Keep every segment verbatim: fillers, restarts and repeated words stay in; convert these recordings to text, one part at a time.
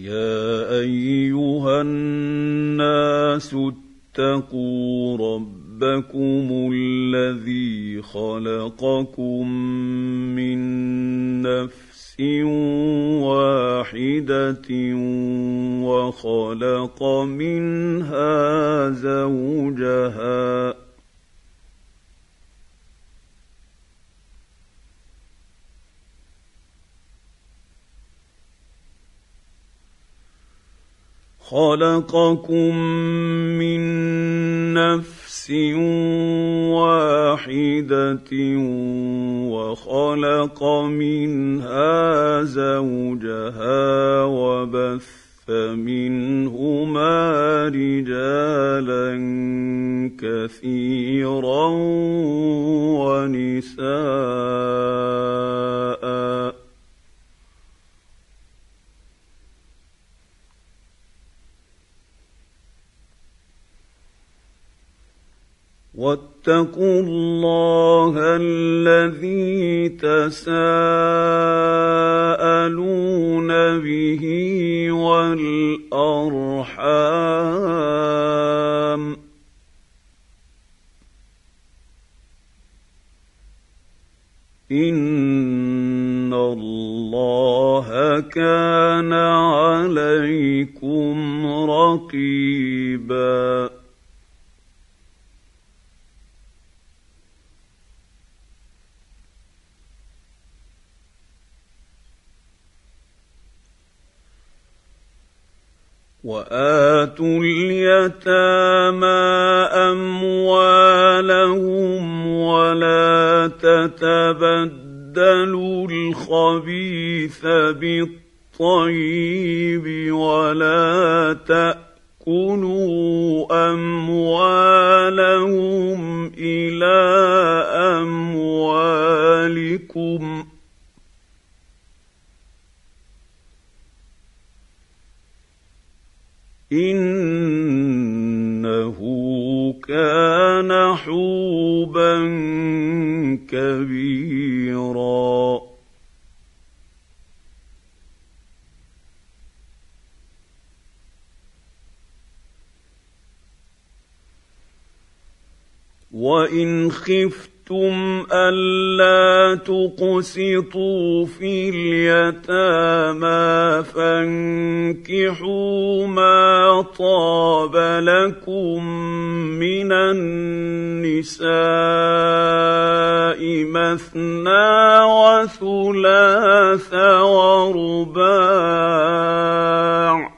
يا أيها الناس اتقوا ربكم الذي خلقكم من نفس واحدة وخلق منها زوجها خلقكم من نفس واحدة وخلق منها زوجها وبث منهما رجالا كثيرا ونساء واتقوا الله الذي تساءلون به والأرحام إن الله كان عليكم رقيبا وآتوا اليتامى أموالهم ولا تتبدلوا الخبيث بالطيب ولا تأكلوا أموالهم إلى أموالكم إنه كان حوبا كبيرا وإن خفتم ألا تقسطوا في اليتامى فانكحوا ما طاب لكم من النساء مثنى وثلاث ورباع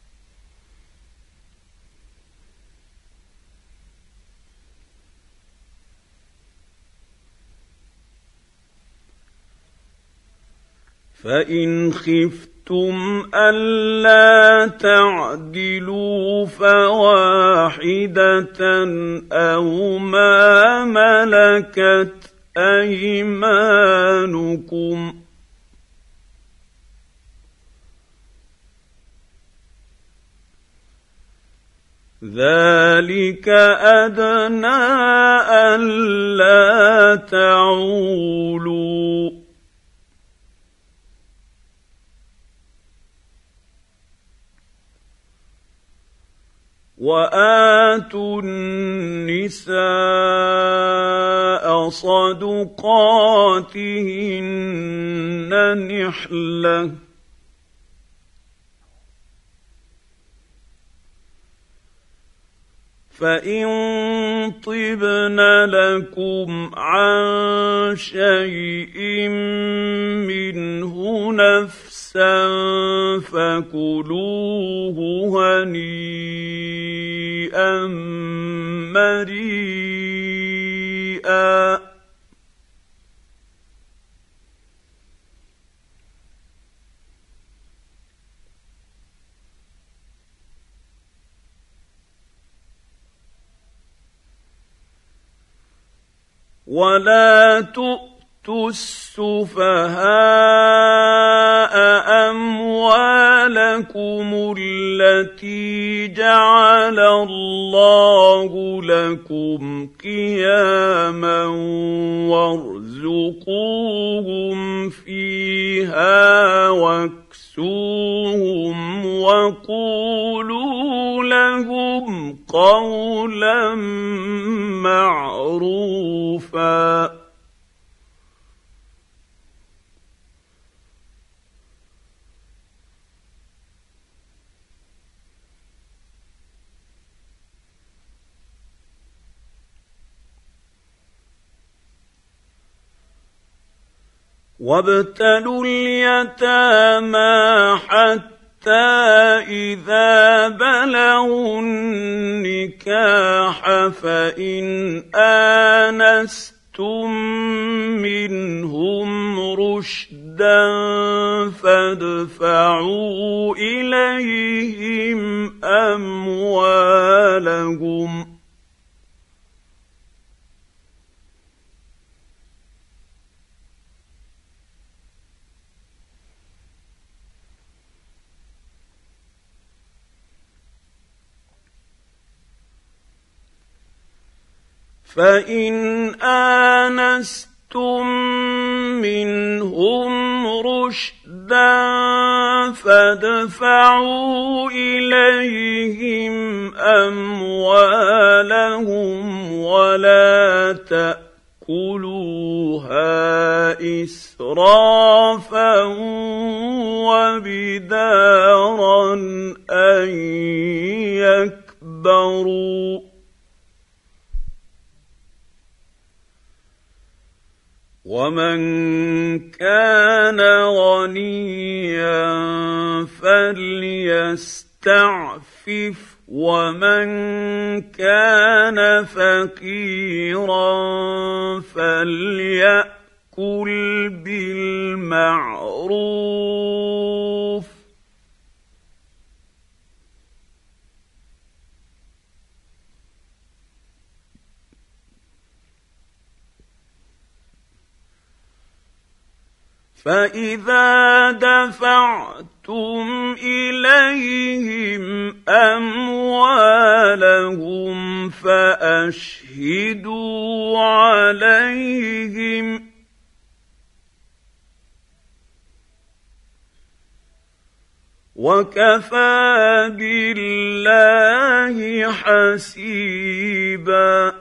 فإن خفتم ألا تعدلوا فواحدة أو ما ملكت أيمانكم ذلك أدنى ألا تعولوا وآتوا النساء صدقاتهن نحلة فإن طبن لكم عن شيء منه نفسا فكلوه هنيئا مريئا ولا تؤتوا السفهاء أموالكم التي جعل الله لكم قياما وارزقوهم فيها واكسوهم فقولوا لهم قولا معروفا. وابتلوا اليتامى حتى إذا بلغوا النكاح فإن آنستم منهم رشدا فادفعوا إليهم أموالهم فإن آنستم منهم رشدا فادفعوا إليهم أموالهم ولا تأكلوها إسرافا وبدارا أن يكبروا ومن كان غنيا فليستعفف ومن كان فقيرا فليأكل بالمعروف فإذا دفعتم إليهم أموالهم فأشهدوا عليهم وكفى بالله حسيبا.